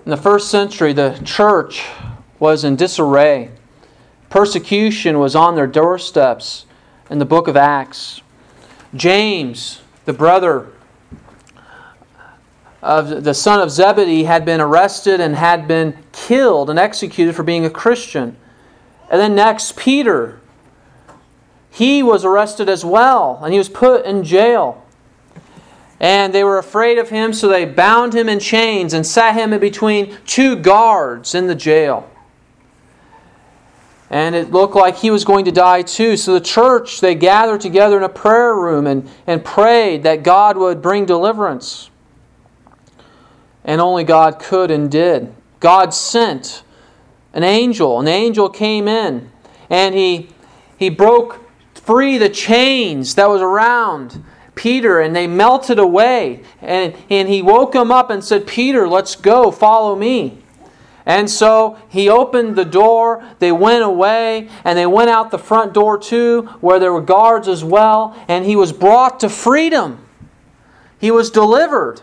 In the first century, the church was in disarray. Persecution was on their doorsteps in the book of Acts. James, the brother of the son of Zebedee, had been arrested and had been killed and executed for being a Christian. And then next, Peter. He was arrested as well, and he was put in jail. And they were afraid of him, so they bound him in chains and sat him in between two guards in the jail. And it looked like he was going to die too. So the church, they gathered together in a prayer room and prayed that God would bring deliverance. And only God could and did. God sent an angel. An angel came in and he broke free the chains that was around Peter, and they melted away. And he woke him up and said, "Peter, let's go, follow me." And so he opened the door, they went away, and they went out the front door too, where there were guards as well, and he was brought to freedom. He was delivered.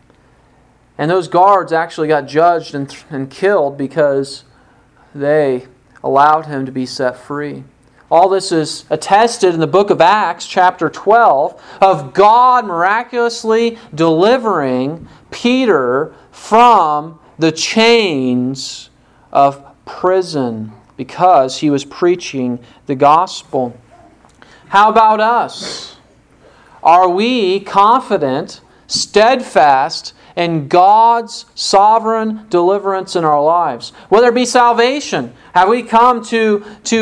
And those guards actually got judged and killed because they allowed him to be set free. All this is attested in the book of Acts, chapter 12, of God miraculously delivering Peter from the chains of prison because he was preaching the gospel. How about us? Are we confident, steadfast in God's sovereign deliverance in our lives? Whether it be salvation, have we come to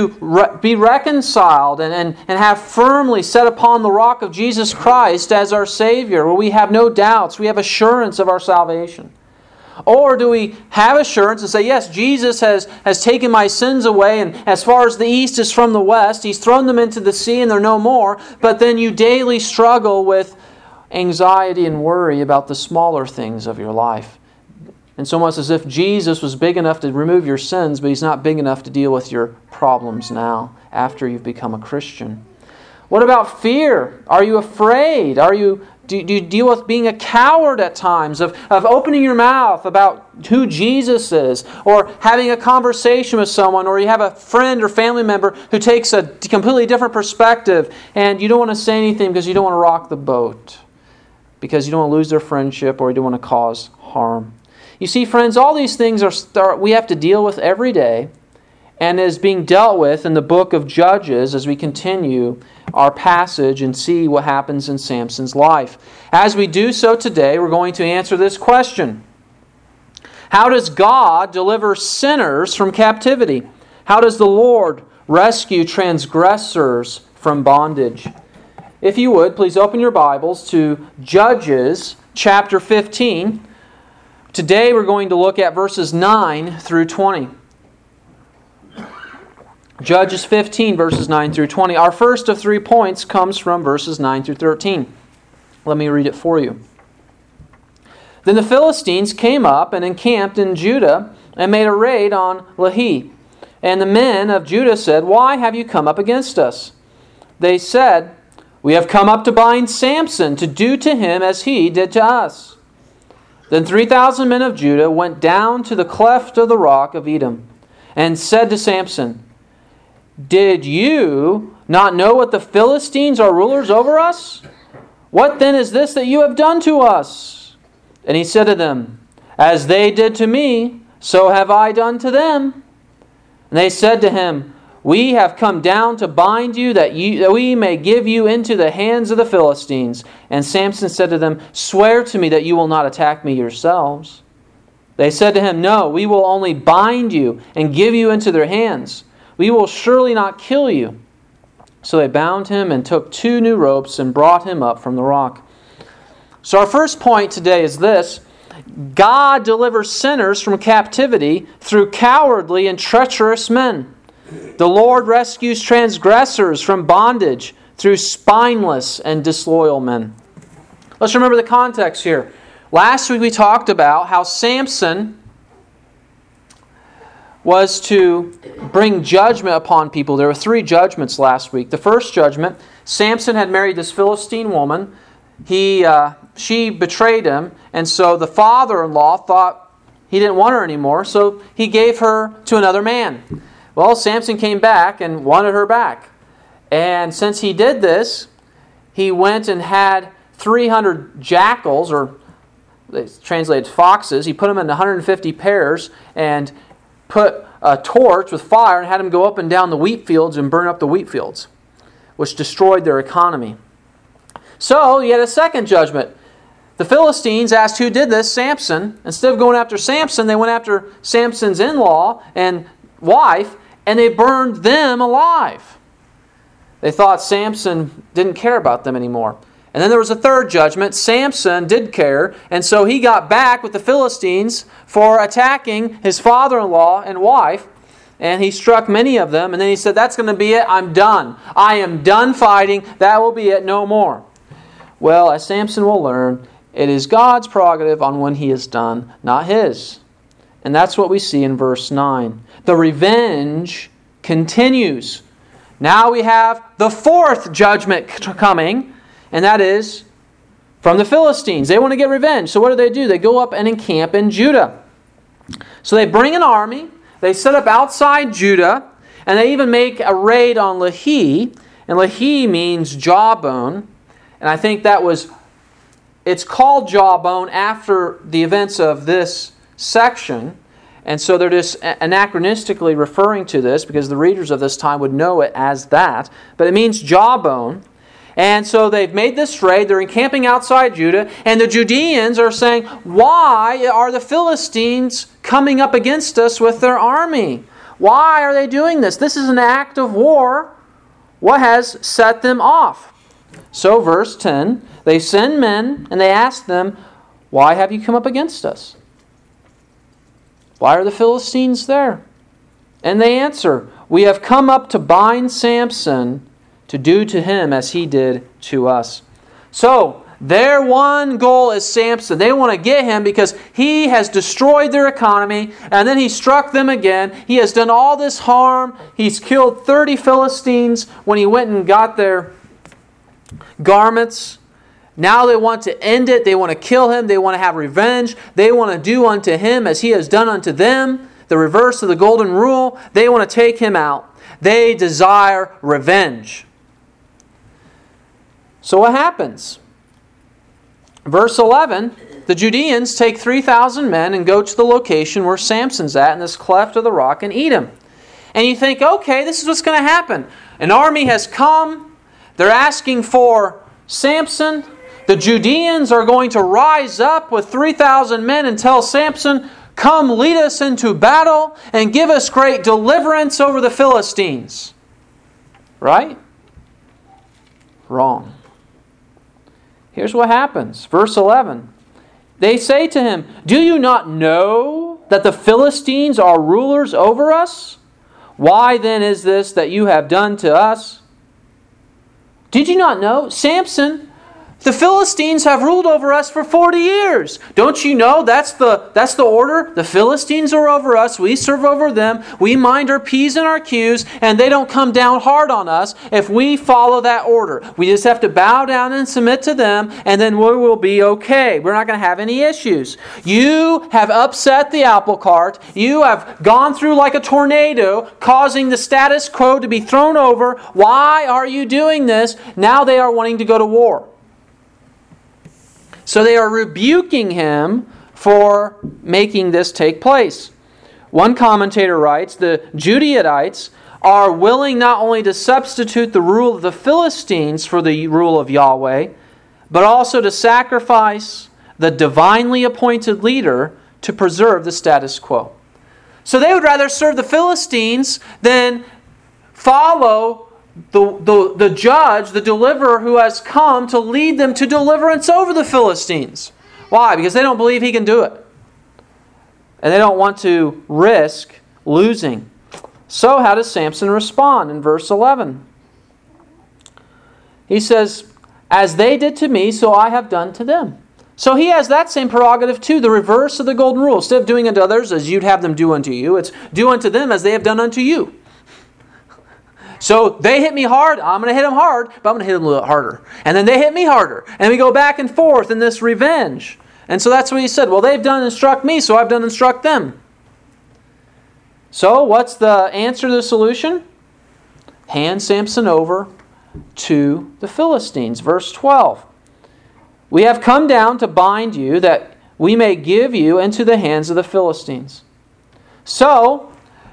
be reconciled and have firmly set upon the rock of Jesus Christ as our Savior, where we have no doubts, we have assurance of our salvation? Or do we have assurance and say, yes, Jesus has taken my sins away, and as far as the east is from the west, He's thrown them into the sea and they're no more, but then you daily struggle with anxiety and worry about the smaller things of your life. And so much as if Jesus was big enough to remove your sins, but He's not big enough to deal with your problems now after you've become a Christian. What about fear? Are you afraid? Do you deal with being a coward at times, of opening your mouth about who Jesus is, or having a conversation with someone, or you have a friend or family member who takes a completely different perspective and you don't want to say anything because you don't want to rock the boat, because you don't want to lose their friendship or you don't want to cause harm? You see, friends, all these things we have to deal with every day, and is being dealt with in the book of Judges as we continue our passage and see what happens in Samson's life. As we do so today, we're going to answer this question. How does God deliver sinners from captivity? How does the Lord rescue transgressors from bondage? If you would, please open your Bibles to Judges chapter 15. Today we're going to look at verses 9 through 20. Judges 15, verses 9 through 20. Our first of 3 points comes from verses 9 through 13. Let me read it for you. Then the Philistines came up and encamped in Judah and made a raid on Lehi. And the men of Judah said, "Why have you come up against us?" They said, "We have come up to bind Samson, to do to him as he did to us." Then 3,000 men of Judah went down to the cleft of the rock of Edom and said to Samson, "Did you not know what the Philistines are rulers over us? What then is this that you have done to us?" And he said to them, "As they did to me, so have I done to them." And they said to him, "We have come down to bind you, that we may give you into the hands of the Philistines." And Samson said to them, "Swear to me that you will not attack me yourselves." They said to him, "No, we will only bind you and give you into their hands. We will surely not kill you." So they bound him and took 2 new ropes and brought him up from the rock. So our first point today is this: God delivers sinners from captivity through cowardly and treacherous men. The Lord rescues transgressors from bondage through spineless and disloyal men. Let's remember the context here. Last week we talked about how Samson was to bring judgment upon people. There were 3 judgments last week. The first judgment, Samson had married this Philistine woman. She betrayed him, and so the father-in-law thought he didn't want her anymore, so he gave her to another man. Well, Samson came back and wanted her back. And since he did this, he went and had 300 jackals, or they translated foxes. He put them in 150 pairs and put a torch with fire and had them go up and down the wheat fields and burn up the wheat fields, which destroyed their economy. So he had a second judgment. The Philistines asked who did this, Samson. Instead of going after Samson, they went after Samson's in-law and wife, and they burned them alive. They thought Samson didn't care about them anymore. And then there was a third judgment. Samson did care, and so he got back with the Philistines for attacking his father-in-law and wife, and he struck many of them, and then he said, that's going to be it, I'm done. I am done fighting, that will be it, no more. Well, as Samson will learn, it is God's prerogative on when he is done, not his. And that's what we see in verse 9. The revenge continues. Now we have the fourth judgment coming, and that is from the Philistines. They want to get revenge. So what do? They go up and encamp in Judah. So they bring an army, they set up outside Judah, and they even make a raid on Lehi. And Lehi means jawbone. And I think it's called jawbone after the events of this section. And so they're just anachronistically referring to this because the readers of this time would know it as that. But it means jawbone. And so they've made this raid. They're encamping outside Judah. And the Judeans are saying, why are the Philistines coming up against us with their army? Why are they doing this? This is an act of war. What has set them off? So verse 10, they send men and they ask them, why have you come up against us? Why are the Philistines there? And they answer, we have come up to bind Samson to do to him as he did to us. So, their one goal is Samson. They want to get him because he has destroyed their economy, and then he struck them again. He has done all this harm. He's killed 30 Philistines when he went and got their garments. Now they want to end it. They want to kill him. They want to have revenge. They want to do unto him as he has done unto them. The reverse of the golden rule. They want to take him out. They desire revenge. So what happens? Verse 11, the Judeans take 3,000 men and go to the location where Samson's at in this cleft of the rock and eat him. And you think, okay, this is what's going to happen. An army has come. They're asking for Samson. The Judeans are going to rise up with 3,000 men and tell Samson, come lead us into battle and give us great deliverance over the Philistines. Right? Wrong. Here's what happens. Verse 11. They say to him, do you not know that the Philistines are rulers over us? Why then is this that you have done to us? Did you not know? Samson, the Philistines have ruled over us for 40 years. Don't you know that's the order? The Philistines are over us. We serve over them. We mind our P's and our Q's, and they don't come down hard on us if we follow that order. We just have to bow down and submit to them, and then we will be okay. We're not going to have any issues. You have upset the apple cart. You have gone through like a tornado, causing the status quo to be thrown over. Why are you doing this? Now they are wanting to go to war. So they are rebuking him for making this take place. One commentator writes, the Judeanites are willing not only to substitute the rule of the Philistines for the rule of Yahweh, but also to sacrifice the divinely appointed leader to preserve the status quo. So they would rather serve the Philistines than follow the judge, the deliverer who has come to lead them to deliverance over the Philistines. Why? Because they don't believe he can do it. And they don't want to risk losing. So how does Samson respond in verse 11? He says, as they did to me, so I have done to them. So he has that same prerogative too, the reverse of the golden rule. Instead of doing unto others as you'd have them do unto you, it's do unto them as they have done unto you. So they hit me hard, I'm going to hit them hard, but I'm going to hit them a little harder. And then they hit me harder. And we go back and forth in this revenge. And so that's what he said. Well, they've done instruct me, so I've done instruct them. So what's the answer to the solution? Hand Samson over to the Philistines. Verse 12. We have come down to bind you that we may give you into the hands of the Philistines. So,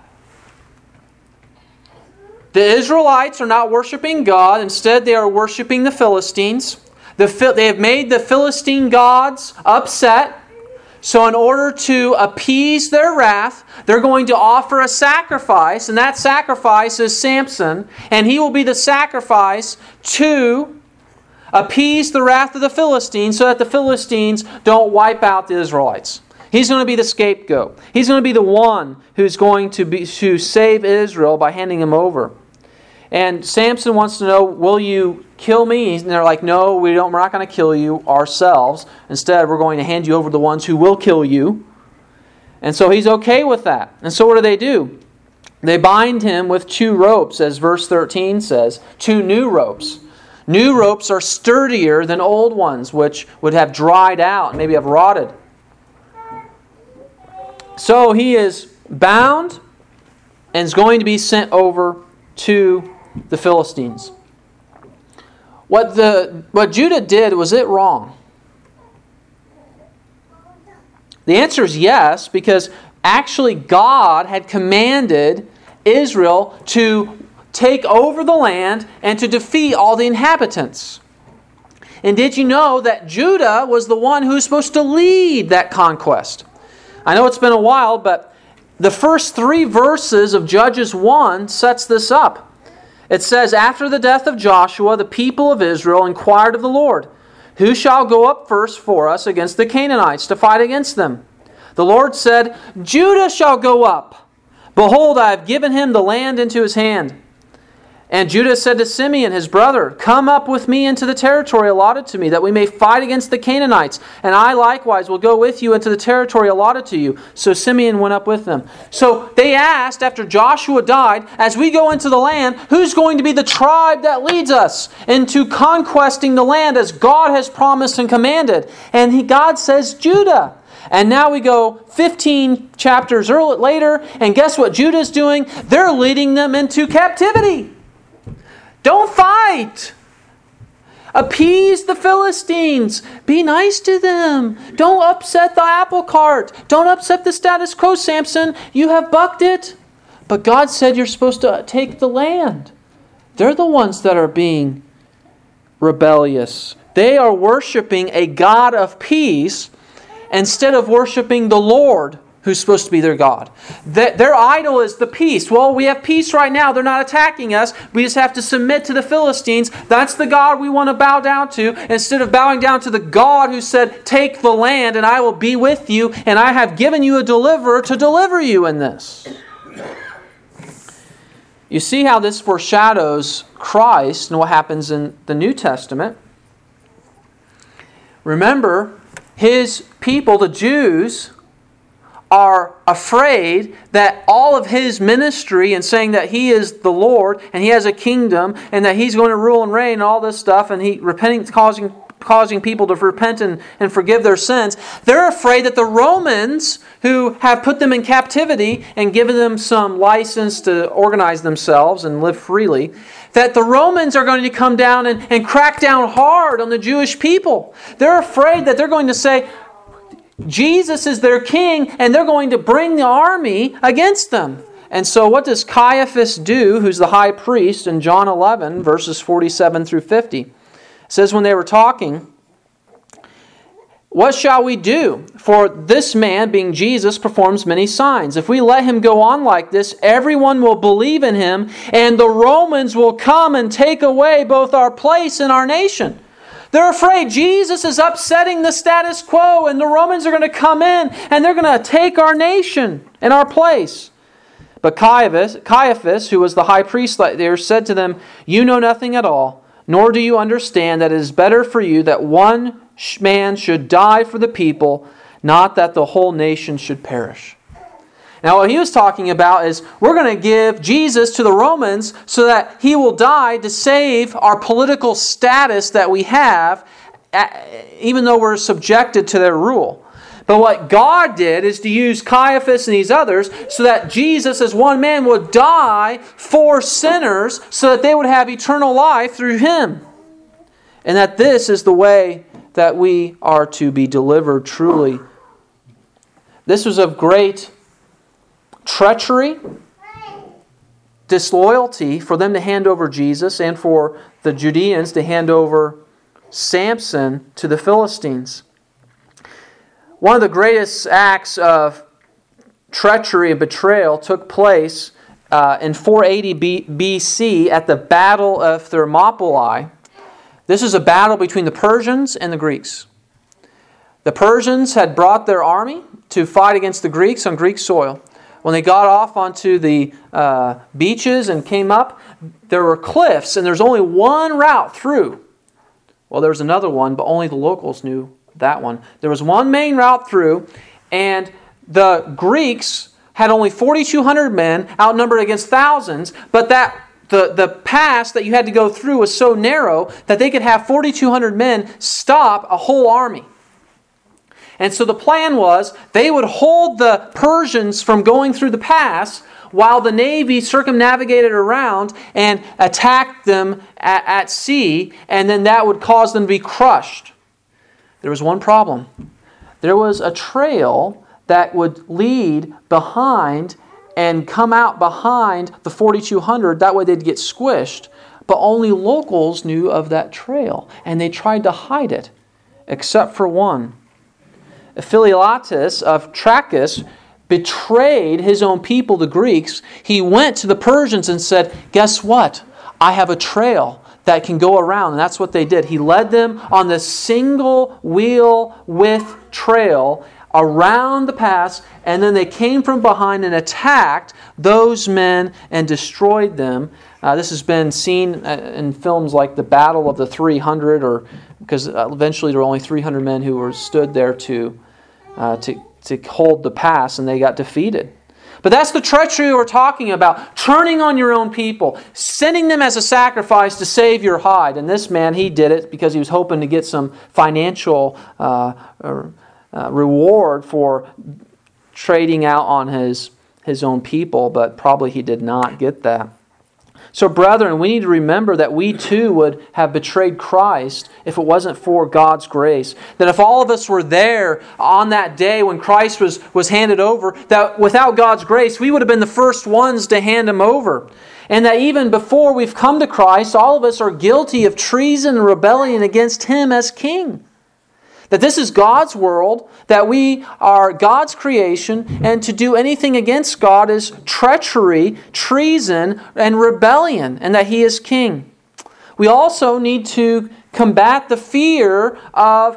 the Israelites are not worshiping God. Instead, they are worshiping the Philistines. They have made the Philistine gods upset. So in order to appease their wrath, they're going to offer a sacrifice. And that sacrifice is Samson. And he will be the sacrifice to appease the wrath of the Philistines so that the Philistines don't wipe out the Israelites. He's going to be the scapegoat. He's going to be the one who's going to save Israel by handing him over. And Samson wants to know, will you kill me? And they're like, no, we're not going to kill you ourselves. Instead, we're going to hand you over to the ones who will kill you. And so he's okay with that. And so what do? They bind him with 2 ropes, as verse 13 says, 2 new ropes. New ropes are sturdier than old ones, which would have dried out and maybe have rotted. So he is bound and is going to be sent over to the Philistines. What Judah did, was it wrong? The answer is yes, because actually God had commanded Israel to take over the land and to defeat all the inhabitants. And did you know that Judah was the one who was supposed to lead that conquest? I know it's been a while, but the first 3 verses of Judges 1 sets this up. It says, after the death of Joshua, the people of Israel inquired of the Lord, who shall go up first for us against the Canaanites to fight against them? The Lord said, Judah shall go up. Behold, I have given him the land into his hand. And Judah said to Simeon, his brother, come up with me into the territory allotted to me, that we may fight against the Canaanites. And I likewise will go with you into the territory allotted to you. So Simeon went up with them. So they asked, after Joshua died, as we go into the land, who's going to be the tribe that leads us into conquesting the land as God has promised and commanded? And God says, Judah. And now we go 15 chapters later, and guess what Judah's doing? They're leading them into captivity. Don't fight. Appease the Philistines. Be nice to them. Don't upset the apple cart. Don't upset the status quo, Samson. You have bucked it. But God said you're supposed to take the land. They're the ones that are being rebellious. They are worshiping a God of peace instead of worshiping the Lord, who's supposed to be their God. Their idol is the peace. Well, we have peace right now. They're not attacking us. We just have to submit to the Philistines. That's the God we want to bow down to, instead of bowing down to the God who said, take the land and I will be with you, and I have given you a deliverer to deliver you in this. You see how this foreshadows Christ and what happens in the New Testament. Remember, His people, the Jews, are afraid that all of His ministry and saying that He is the Lord and He has a kingdom and that He's going to rule and reign and all this stuff, and He causing people to repent and forgive their sins, they're afraid that the Romans, who have put them in captivity and given them some license to organize themselves and live freely, that the Romans are going to come down and crack down hard on the Jewish people. They're afraid that they're going to say, Jesus is their king, and they're going to bring the army against them. And so what does Caiaphas do, who's the high priest, in John 11, verses 47 through 50? It says, when they were talking, what shall we do? For this man, being Jesus, performs many signs. If we let him go on like this, everyone will believe in him, and the Romans will come and take away both our place and our nation. They're afraid Jesus is upsetting the status quo, and the Romans are going to come in and they're going to take our nation and our place. But Caiaphas, who was the high priest there, said to them, you know nothing at all, nor do you understand that it is better for you that one man should die for the people, not that the whole nation should perish. Now what he was talking about is, we're going to give Jesus to the Romans so that He will die to save our political status that we have even though we're subjected to their rule. But what God did is to use Caiaphas and these others so that Jesus as one man would die for sinners so that they would have eternal life through Him. And that this is the way that we are to be delivered truly. This was of great treachery, disloyalty for them to hand over Jesus and for the Judeans to hand over Samson to the Philistines. One of the greatest acts of treachery and betrayal took place in 480 BC at the Battle of Thermopylae. This is a battle between the Persians and the Greeks. The Persians had brought their army to fight against the Greeks on Greek soil. When they got off onto the beaches and came up, there were cliffs and there's only one route through. Well, there was another one, but only the locals knew that one. There was one main route through, and the Greeks had only 4,200 men outnumbered against thousands, but the pass that you had to go through was so narrow that they could have 4,200 men stop a whole army. And so the plan was they would hold the Persians from going through the pass while the navy circumnavigated around and attacked them at sea, and then that would cause them to be crushed. There was one problem. There was a trail that would lead behind and come out behind the 4,200. That way they'd get squished. But only locals knew of that trail, and they tried to hide it, except for one. Phililatus of Trachis betrayed his own people, the Greeks. He went to the Persians and said, "Guess what? I have a trail that can go around." And that's what they did. He led them on the single wheel width trail around the pass, and then they came from behind and attacked those men and destroyed them. This has been seen in films like the Battle of the 300, or because eventually there were only 300 men who were stood there to hold the pass, and they got defeated. But that's the treachery we're talking about. Turning on your own people. Sending them as a sacrifice to save your hide. And this man, he did it because he was hoping to get some financial reward for trading out on his own people. But probably he did not get that. So brethren, we need to remember that we too would have betrayed Christ if it wasn't for God's grace. That if all of us were there on that day when Christ was handed over, that without God's grace, we would have been the first ones to hand Him over. And that even before we've come to Christ, all of us are guilty of treason and rebellion against Him as King. That this is God's world, that we are God's creation, and to do anything against God is treachery, treason, and rebellion, and that He is King. We also need to combat the fear of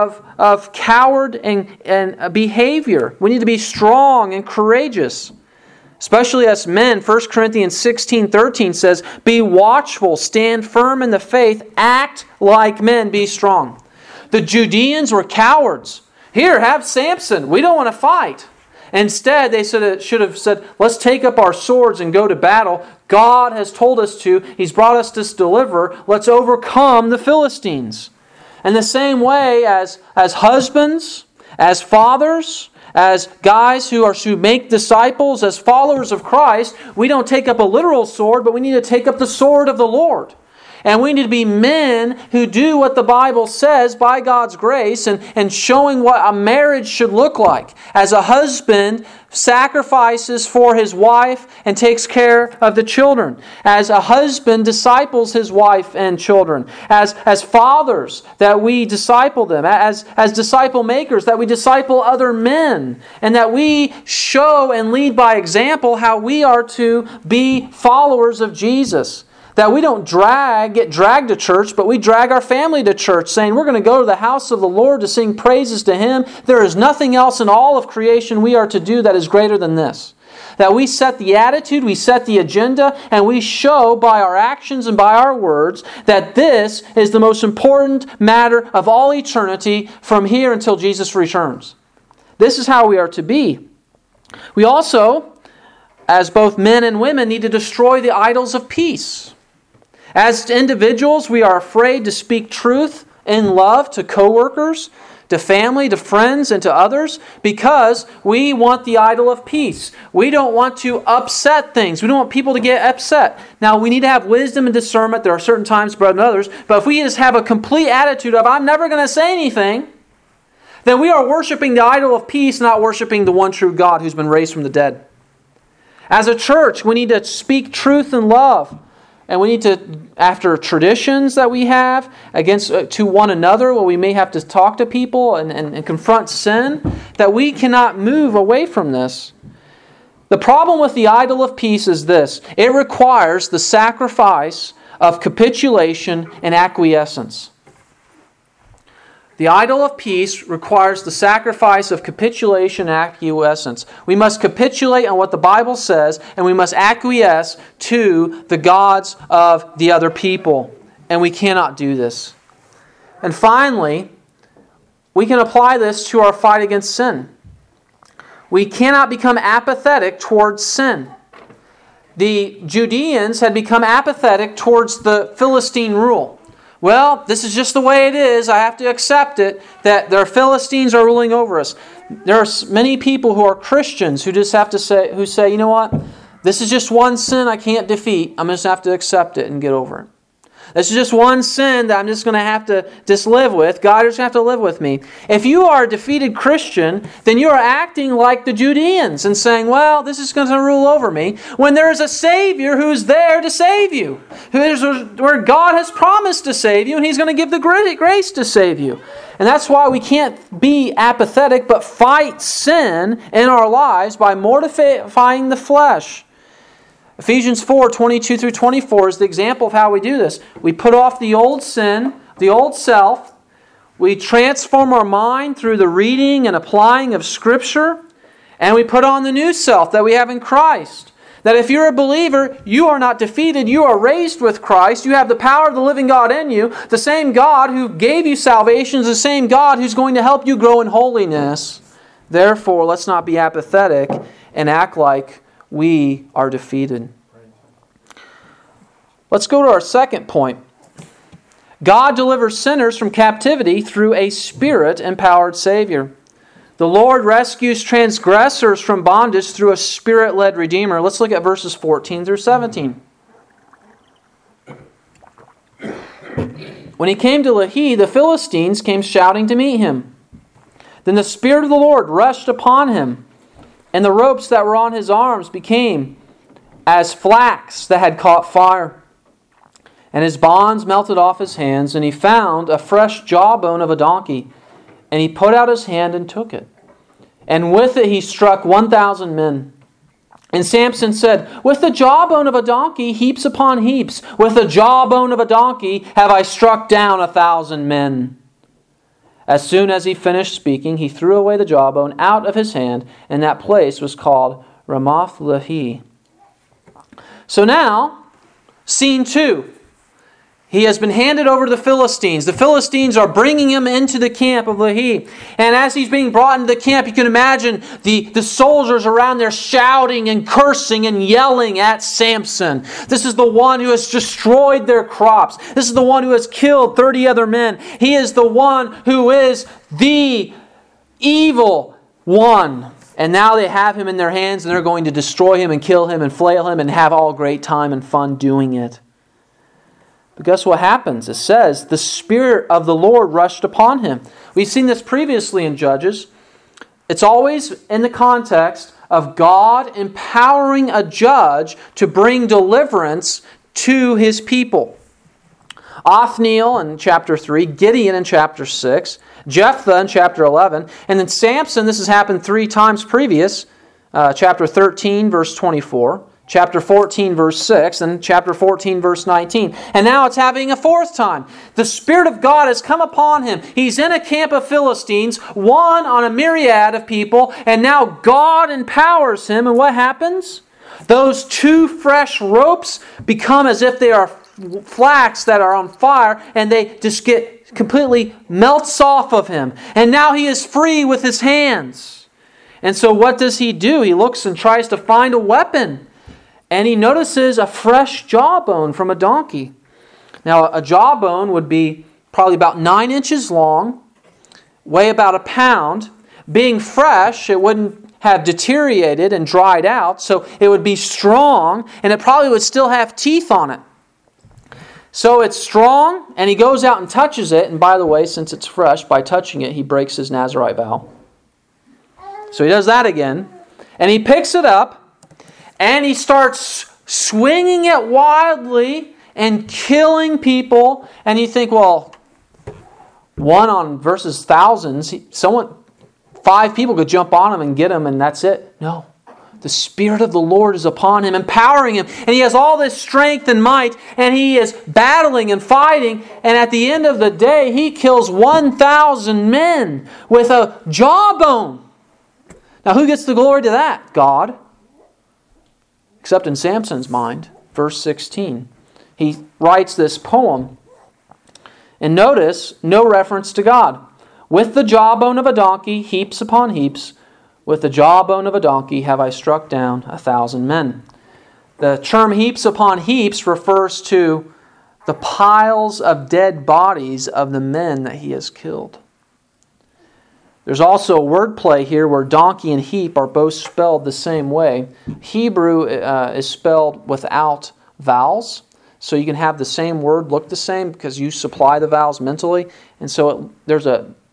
coward and behavior. We need to be strong and courageous. Especially as men, 1 Corinthians 16:13 says, "Be watchful, stand firm in the faith, act like men, be strong." The Judeans were cowards. "Here, have Samson. We don't want to fight." Instead, they should have said, "Let's take up our swords and go to battle. God has told us to. He's brought us to deliver. Let's overcome the Philistines." And the same way as husbands, as fathers, as guys who are to make disciples, as followers of Christ, we don't take up a literal sword, but we need to take up the sword of the Lord. And we need to be men who do what the Bible says by God's grace and showing what a marriage should look like. As a husband sacrifices for his wife and takes care of the children. As a husband disciples his wife and children. As fathers that we disciple them. As disciple makers that we disciple other men. And that we show and lead by example how we are to be followers of Jesus. That we don't get dragged to church, but we drag our family to church, saying we're going to go to the house of the Lord to sing praises to Him. There is nothing else in all of creation we are to do that is greater than this. That we set the attitude, we set the agenda, and we show by our actions and by our words that this is the most important matter of all eternity from here until Jesus returns. This is how we are to be. We also, as both men and women, need to destroy the idols of peace. As individuals, we are afraid to speak truth in love to coworkers, to family, to friends, and to others, because we want the idol of peace. We don't want to upset things. We don't want people to get upset. Now, we need to have wisdom and discernment. There are certain times better than others. But if we just have a complete attitude of, I'm never going to say anything, then we are worshiping the idol of peace, not worshiping the one true God who's been raised from the dead. As a church, we need to speak truth and love. And we need to, after traditions that we have to one another, where we may have to talk to people and confront sin, that we cannot move away from this. The problem with the idol of peace is this: it requires the sacrifice of capitulation and acquiescence. The idol of peace requires the sacrifice of capitulation and acquiescence. We must capitulate on what the Bible says, and we must acquiesce to the gods of the other people. And we cannot do this. And finally, we can apply this to our fight against sin. We cannot become apathetic towards sin. The Judeans had become apathetic towards the Philistine rule. Well, this is just the way it is. I have to accept it, that their Philistines are ruling over us. There are many people who are Christians who just have to say, you know what? This is just one sin I can't defeat. I'm just going to have to accept it and get over it. This is just one sin that I'm just going to have to just live with. God is going to have to live with me. If you are a defeated Christian, then you are acting like the Judeans and saying, well, this is going to rule over me, when there is a Savior who's there to save you, where God has promised to save you, and He's going to give the grace to save you. And that's why we can't be apathetic, but fight sin in our lives by mortifying the flesh. Ephesians 4:22 through 24 is the example of how we do this. We put off the old sin, the old self. We transform our mind through the reading and applying of Scripture. And we put on the new self that we have in Christ. That if you're a believer, you are not defeated. You are raised with Christ. You have the power of the living God in you. The same God who gave you salvation is the same God who's going to help you grow in holiness. Therefore, let's not be apathetic and act like we are defeated. Let's go to our second point. God delivers sinners from captivity through a Spirit-empowered Savior. The Lord rescues transgressors from bondage through a Spirit-led Redeemer. Let's look at verses 14 through 17. When he came to Lehi, the Philistines came shouting to meet him. Then the Spirit of the Lord rushed upon him, and the ropes that were on his arms became as flax that had caught fire. And his bonds melted off his hands, and he found a fresh jawbone of a donkey. And he put out his hand and took it. And with it he struck 1,000 men. And Samson said, with the jawbone of a donkey, heaps upon heaps. With the jawbone of a donkey have I struck down 1,000 men. As soon as he finished speaking, he threw away the jawbone out of his hand, and that place was called Ramoth Lehi. So now, scene 2. He has been handed over to the Philistines. The Philistines are bringing him into the camp of Lehi. And as he's being brought into the camp, you can imagine the soldiers around there shouting and cursing and yelling at Samson. This is the one who has destroyed their crops. This is the one who has killed 30 other men. He is the one who is the evil one. And now they have him in their hands, and they're going to destroy him and kill him and flail him and have all great time and fun doing it. But guess what happens? It says, the Spirit of the Lord rushed upon him. We've seen this previously in Judges. It's always in the context of God empowering a judge to bring deliverance to His people. Othniel in chapter 3, Gideon in chapter 6, Jephthah in chapter 11, and then Samson, this has happened 3 times previous, chapter 13, verse 24, chapter 14, verse 6, and chapter 14, verse 19. And now it's happening a 4th time. The Spirit of God has come upon him. He's in a camp of Philistines, one on a myriad of people, and now God empowers him. And what happens? Those 2 fresh ropes become as if they are flax that are on fire, and they just get completely melts off of him. And now he is free with his hands. And so what does he do? He looks and tries to find a weapon. And he notices a fresh jawbone from a donkey. Now, a jawbone would be probably about 9 inches long, weigh about a pound. Being fresh, it wouldn't have deteriorated and dried out, so it would be strong, and it probably would still have teeth on it. So it's strong, and he goes out and touches it, and by the way, since it's fresh, by touching it, he breaks his Nazirite vow. So he does that again, and he picks it up, and he starts swinging it wildly and killing people, and you think, well, 1 on versus thousands, 5 people could jump on him and get him, and that's it. No. The Spirit of the Lord is upon him, empowering him, and he has all this strength and might, and he is battling and fighting, and at the end of the day, he kills 1,000 men with a jawbone. Now, who gets the glory to that? God. Except in Samson's mind, verse 16. He writes this poem, and notice, no reference to God. With the jawbone of a donkey, heaps upon heaps, with the jawbone of a donkey have I struck down 1,000 men. The term heaps upon heaps refers to the piles of dead bodies of the men that he has killed. There's also a wordplay here where donkey and heap are both spelled the same way. Hebrew is spelled without vowels, so you can have the same word look the same because you supply the vowels mentally, and so there's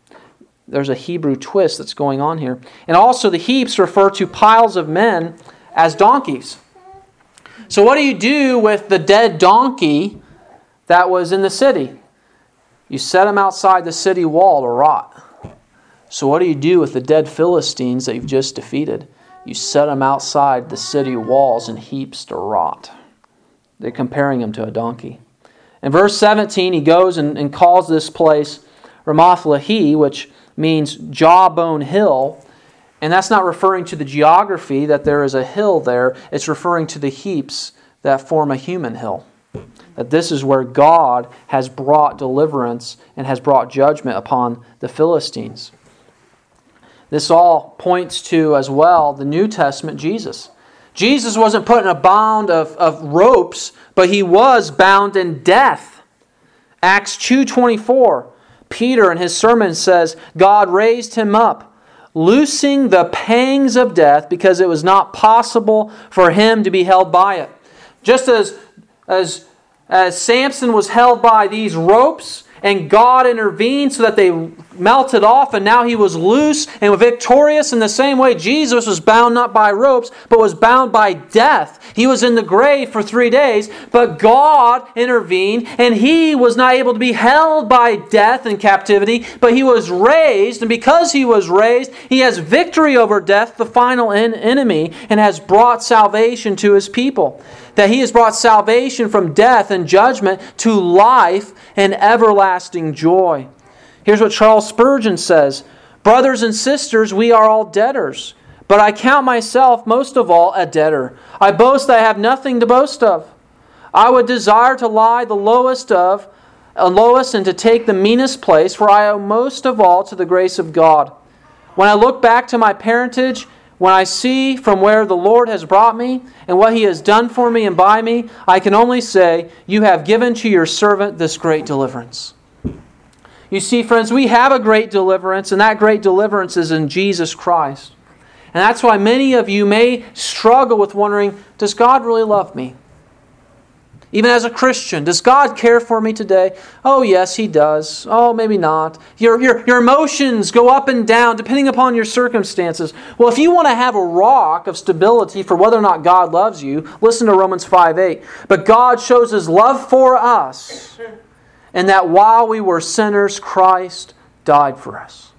a Hebrew twist that's going on here. And also the heaps refer to piles of men as donkeys. So what do you do with the dead donkey that was in the city? You set him outside the city wall to rot. So what do you do with the dead Philistines that you've just defeated? You set them outside the city walls in heaps to rot. They're comparing him to a donkey. In verse 17, he goes and calls this place Ramoth Lehi, which means jawbone hill. And that's not referring to the geography that there is a hill there. It's referring to the heaps that form a human hill. That this is where God has brought deliverance and has brought judgment upon the Philistines. This all points to, as well, the New Testament Jesus. Jesus wasn't put in a bond of ropes, but he was bound in death. Acts 2:24, Peter in his sermon says, God raised him up, loosing the pangs of death because it was not possible for him to be held by it. Just as Samson was held by these ropes, and God intervened so that they melted off, and now he was loose and victorious. In the same way, Jesus was bound not by ropes, but was bound by death. He was in the grave for 3 days, but God intervened, and he was not able to be held by death and captivity, but he was raised, and because he was raised, he has victory over death, the final enemy, and has brought salvation to his people. That he has brought salvation from death and judgment to life and everlasting joy. Here's what Charles Spurgeon says, brothers and sisters, we are all debtors, but I count myself most of all a debtor. I boast I have nothing to boast of. I would desire to lie the lowest and to take the meanest place, for I owe most of all to the grace of God. When I look back to my parentage, when I see from where the Lord has brought me and what He has done for me and by me, I can only say, you have given to your servant this great deliverance. You see, friends, we have a great deliverance, and that great deliverance is in Jesus Christ. And that's why many of you may struggle with wondering, does God really love me? Even as a Christian, does God care for me today? Oh, yes, He does. Oh, maybe not. Your emotions go up and down depending upon your circumstances. Well, if you want to have a rock of stability for whether or not God loves you, listen to Romans 5:8. But God shows His love for us, and that while we were sinners, Christ died for us.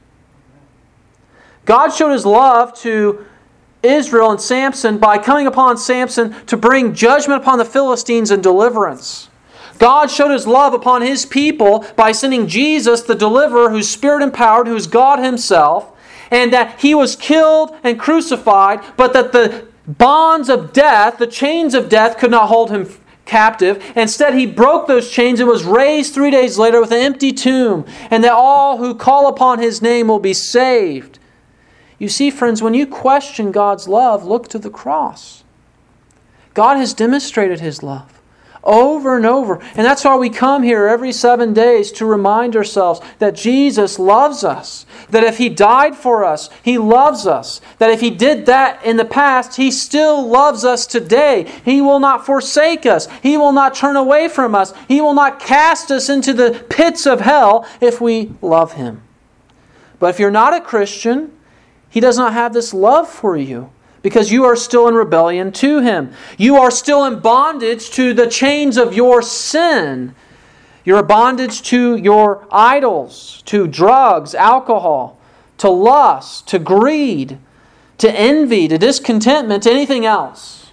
God showed His love to Israel and Samson by coming upon Samson to bring judgment upon the Philistines and deliverance. God showed His love upon His people by sending Jesus, the deliverer, who's Spirit empowered, who's God Himself, and that He was killed and crucified, but that the bonds of death, the chains of death, could not hold Him captive. Instead, He broke those chains and was raised 3 days later with an empty tomb, and that all who call upon His name will be saved. You see, friends, when you question God's love, look to the cross. God has demonstrated His love. Over and over. And that's why we come here every 7 days to remind ourselves that Jesus loves us. That if He died for us, He loves us. That if He did that in the past, He still loves us today. He will not forsake us. He will not turn away from us. He will not cast us into the pits of hell if we love Him. But if you're not a Christian, He does not have this love for you. Because you are still in rebellion to Him. You are still in bondage to the chains of your sin. You're in bondage to your idols, to drugs, alcohol, to lust, to greed, to envy, to discontentment, to anything else.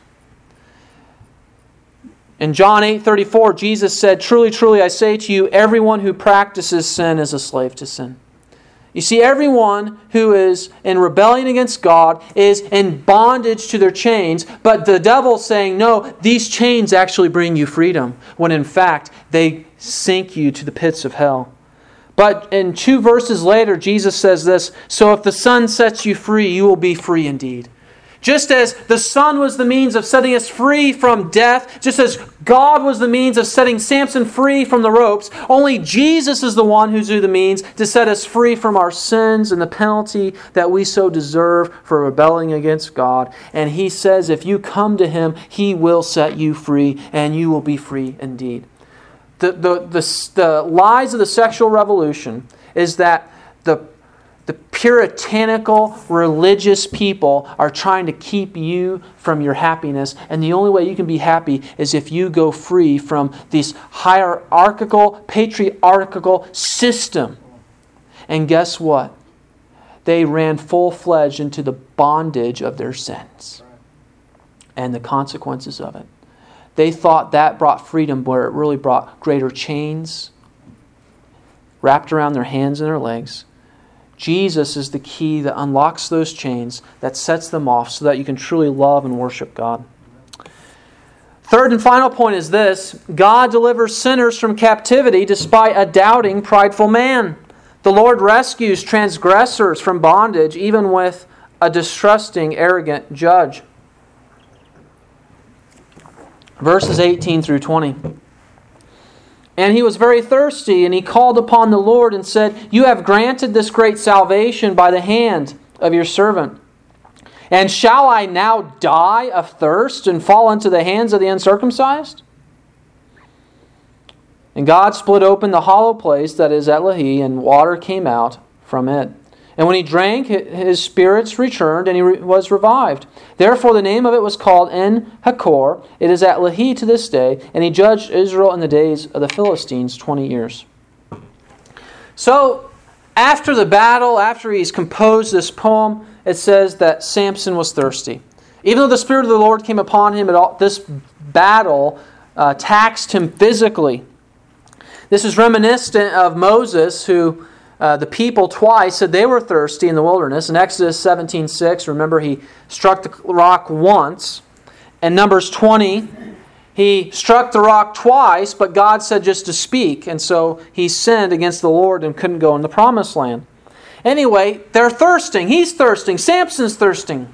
In John 8:34, Jesus said, "Truly, truly, I say to you, everyone who practices sin is a slave to sin." You see, everyone who is in rebellion against God is in bondage to their chains, but the devil's saying, no, these chains actually bring you freedom, when in fact they sink you to the pits of hell. But in 2 verses later, Jesus says this, "So if the Son sets you free, you will be free indeed." Just as the Son was the means of setting us free from death, just as God was the means of setting Samson free from the ropes, only Jesus is the one who's the means to set us free from our sins and the penalty that we so deserve for rebelling against God. And He says if you come to Him, He will set you free and you will be free indeed. The lies of the sexual revolution is that the puritanical, religious people are trying to keep you from your happiness. And the only way you can be happy is if you go free from this hierarchical, patriarchal system. And guess what? They ran full-fledged into the bondage of their sins and the consequences of it. They thought that brought freedom where it really brought greater chains wrapped around their hands and their legs. Jesus is the key that unlocks those chains, that sets them off so that you can truly love and worship God. Third and final point is this: God delivers sinners from captivity despite a doubting, prideful man. The Lord rescues transgressors from bondage even with a distrusting, arrogant judge. Verses 18 through 20. "And he was very thirsty, and he called upon the Lord and said, 'You have granted this great salvation by the hand of your servant. And shall I now die of thirst and fall into the hands of the uncircumcised?' And God split open the hollow place that is at Lehi, and water came out from it. And when he drank, his spirits returned, and he was revived. Therefore the name of it was called En-Hakkore. It is at Lehi to this day, and he judged Israel in the days of the Philistines 20 years. So, after the battle, after he's composed this poem, it says that Samson was thirsty. Even though the Spirit of the Lord came upon him, this battle taxed him physically. This is reminiscent of Moses, who the people twice said they were thirsty in the wilderness. In Exodus 17:6, remember he struck the rock once. In Numbers 20, he struck the rock twice, but God said just to speak. And so he sinned against the Lord and couldn't go in the promised land. Anyway, they're thirsting. He's thirsting. Samson's thirsting.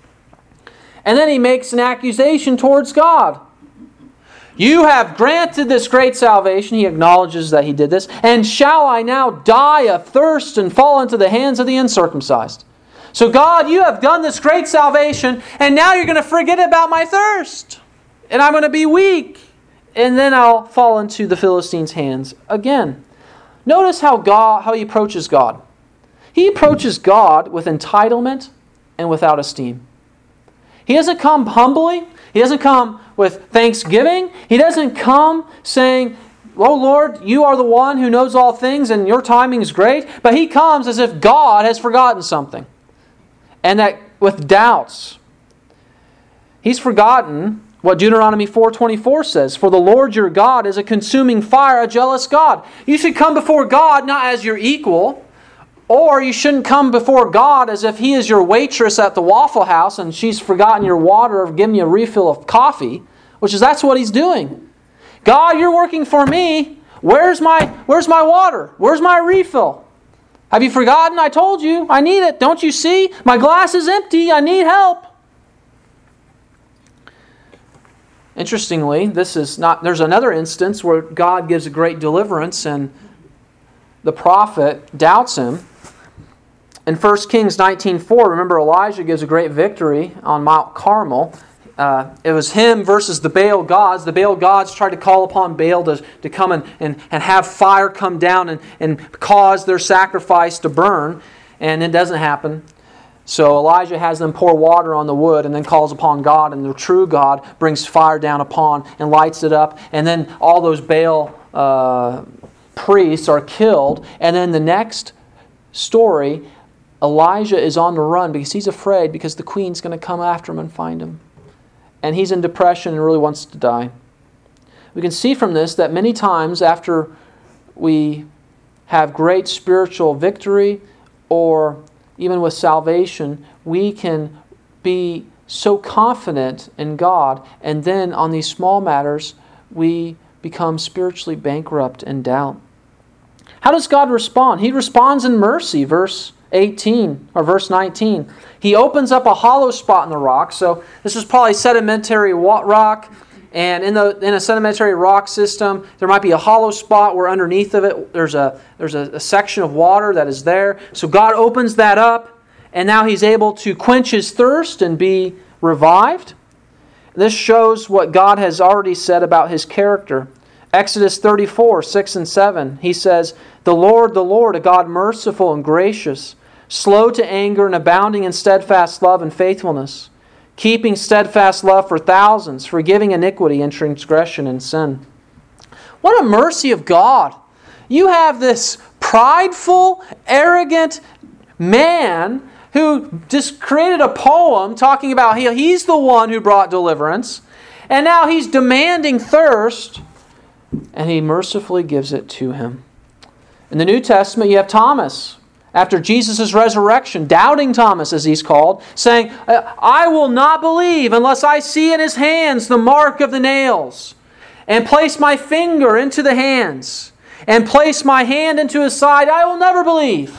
And then he makes an accusation towards God. You have granted this great salvation. He acknowledges that he did this. And shall I now die of thirst and fall into the hands of the uncircumcised? So God, you have done this great salvation, and now you're going to forget about my thirst. And I'm going to be weak. And then I'll fall into the Philistines' hands again. Notice how he approaches God. He approaches God with entitlement and without esteem. He doesn't come humbly. He doesn't come with thanksgiving. He doesn't come saying, "Oh Lord, you are the one who knows all things and your timing is great." But he comes as if God has forgotten something. And that with doubts. He's forgotten what Deuteronomy 4:24 says. "For the Lord your God is a consuming fire, a jealous God." You should come before God not as your equal. Or you shouldn't come before God as if He is your waitress at the Waffle House and she's forgotten your water or given you a refill of coffee, that's what He's doing. God, you're working for me. Where's my water? Where's my refill? Have you forgotten? I told you. I need it. Don't you see? My glass is empty. I need help. Interestingly, there's another instance where God gives a great deliverance and the prophet doubts him. In 1 Kings 19:4, remember Elijah gives a great victory on Mount Carmel. It was him versus the Baal gods. The Baal gods tried to call upon Baal to come and have fire come down and cause their sacrifice to burn. And it doesn't happen. So Elijah has them pour water on the wood and then calls upon God. And the true God brings fire down upon and lights it up. And then all those Baal priests are killed. And then the next story, Elijah is on the run because he's afraid because the queen's going to come after him and find him. And he's in depression and really wants to die. We can see from this that many times after we have great spiritual victory or even with salvation, we can be so confident in God, and then on these small matters, we become spiritually bankrupt and doubt. How does God respond? He responds in mercy, verse 18 or verse 19. He opens up a hollow spot in the rock. So this is probably sedimentary rock, and in a sedimentary rock system, there might be a hollow spot where underneath of it there's a section of water that is there. So God opens that up, and now he's able to quench his thirst and be revived. This shows what God has already said about his character. Exodus 34, 6 and 7, he says, the Lord, a God merciful and gracious, slow to anger and abounding in steadfast love and faithfulness, keeping steadfast love for thousands, forgiving iniquity and transgression and sin. What a mercy of God. You have this prideful, arrogant man who just created a poem talking about he's the one who brought deliverance, and now he's demanding thirst, and he mercifully gives it to him. In the New Testament, you have Thomas, after Jesus' resurrection, doubting Thomas as he's called, saying, I will not believe unless I see in his hands the mark of the nails, and place my finger into the hands, and place my hand into his side. I will never believe.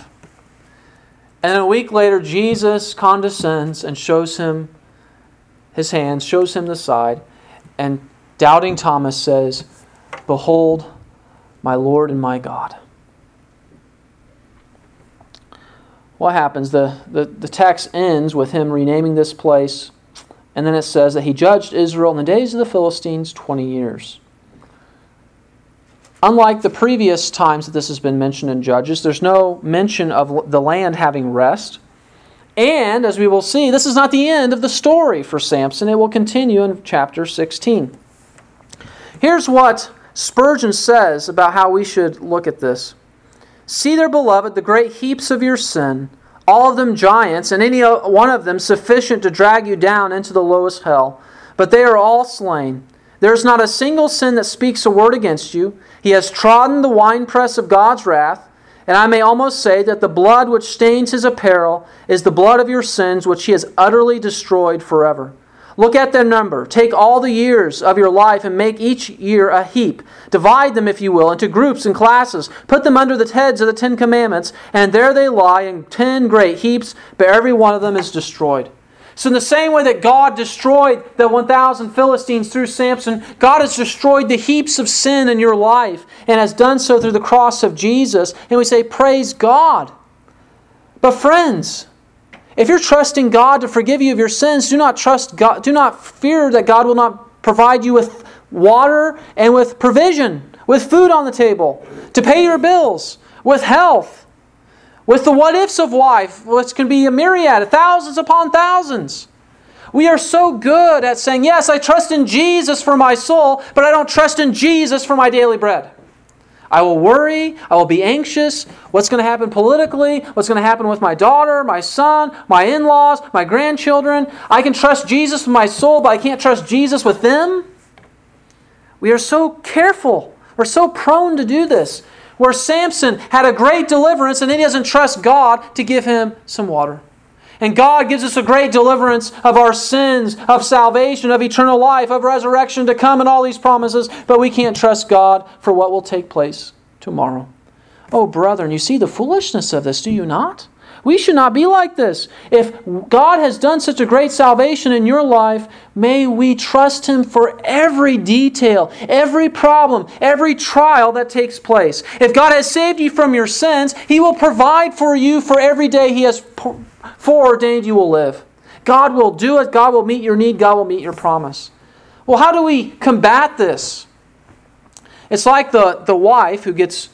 And then a week later, Jesus condescends and shows him his hands, shows him the side, and doubting Thomas says, behold, my Lord and my God. What happens? The text ends with him renaming this place, and then it says that he judged Israel in the days of the Philistines 20 years. Unlike the previous times that this has been mentioned in Judges, there's no mention of the land having rest. And, as we will see, this is not the end of the story for Samson. It will continue in chapter 16. Here's what Spurgeon says about how we should look at this. See there, beloved, the great heaps of your sin, all of them giants, and any one of them sufficient to drag you down into the lowest hell. But they are all slain. There is not a single sin that speaks a word against you. He has trodden the winepress of God's wrath, and I may almost say that the blood which stains his apparel is the blood of your sins, which he has utterly destroyed forever. Look at their number. Take all the years of your life and make each year a heap. Divide them, if you will, into groups and classes. Put them under the heads of the 10 Commandments, and there they lie in 10 great heaps, but every one of them is destroyed. So in the same way that God destroyed the 1,000 Philistines through Samson, God has destroyed the heaps of sin in your life and has done so through the cross of Jesus. And we say, praise God. But friends, if you're trusting God to forgive you of your sins, do not trust God. Do not fear that God will not provide you with water and with provision, with food on the table, to pay your bills, with health, with the what-ifs of life, which can be a myriad, thousands upon thousands. We are so good at saying, yes, I trust in Jesus for my soul, but I don't trust in Jesus for my daily bread. I will worry, I will be anxious, what's going to happen politically, what's going to happen with my daughter, my son, my in-laws, my grandchildren. I can trust Jesus with my soul, but I can't trust Jesus with them. We are so careful. We're so prone to do this. Where Samson had a great deliverance and then he doesn't trust God to give him some water. And God gives us a great deliverance of our sins, of salvation, of eternal life, of resurrection to come and all these promises, but we can't trust God for what will take place tomorrow. Oh, brethren, you see the foolishness of this, do you not? We should not be like this. If God has done such a great salvation in your life, may we trust Him for every detail, every problem, every trial that takes place. If God has saved you from your sins, He will provide for you for every day He has foreordained you will live. God will do it. God will meet your need. God will meet your promise. Well, how do we combat this? It's like the wife who gets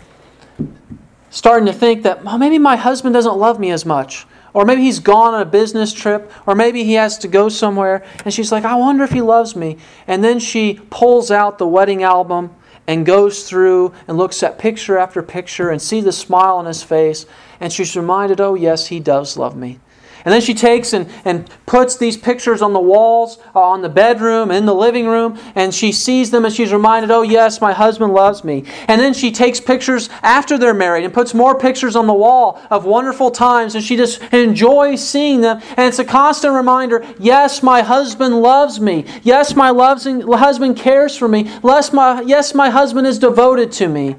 starting to think that, well, maybe my husband doesn't love me as much. Or maybe he's gone on a business trip. Or maybe he has to go somewhere. And she's like, I wonder if he loves me. And then she pulls out the wedding album and goes through and looks at picture after picture and sees the smile on his face. And she's reminded, oh yes, he does love me. And then she takes and puts these pictures on the walls, on the bedroom, in the living room, and she sees them and she's reminded, oh yes, my husband loves me. And then she takes pictures after they're married and puts more pictures on the wall of wonderful times, and she just enjoys seeing them. And it's a constant reminder, yes, my husband loves me. Yes, my husband cares for me. Yes, my husband is devoted to me.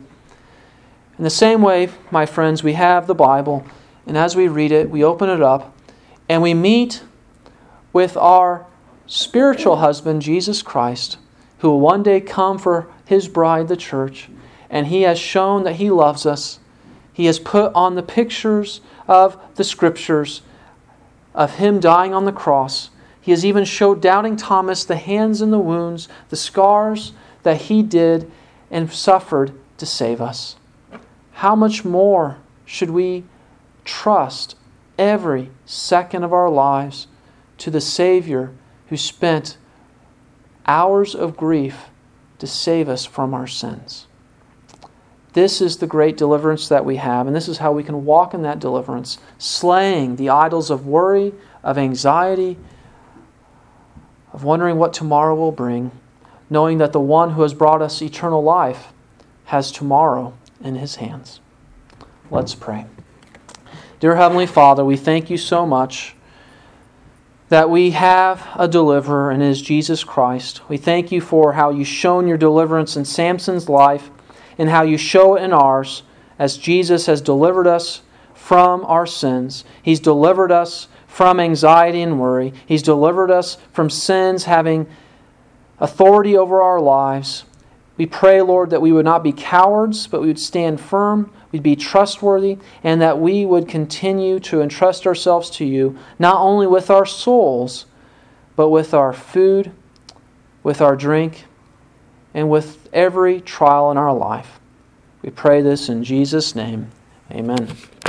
In the same way, my friends, we have the Bible, and as we read it, we open it up, and we meet with our spiritual husband, Jesus Christ, who will one day come for His bride, the church. And He has shown that He loves us. He has put on the pictures of the Scriptures of Him dying on the cross. He has even showed doubting Thomas the hands and the wounds, the scars that He did and suffered to save us. How much more should we trust every second of our lives to the Savior who spent hours of grief to save us from our sins? This is the great deliverance that we have, and this is how we can walk in that deliverance, slaying the idols of worry, of anxiety, of wondering what tomorrow will bring, knowing that the one who has brought us eternal life has tomorrow in His hands. Let's pray. Dear Heavenly Father, we thank You so much that we have a deliverer, and it is Jesus Christ. We thank You for how You've shown Your deliverance in Samson's life and how You show it in ours as Jesus has delivered us from our sins. He's delivered us from anxiety and worry. He's delivered us from sins having authority over our lives. We pray, Lord, that we would not be cowards, but we would stand firm, we'd be trustworthy, and that we would continue to entrust ourselves to You, not only with our souls, but with our food, with our drink, and with every trial in our life. We pray this in Jesus' name. Amen.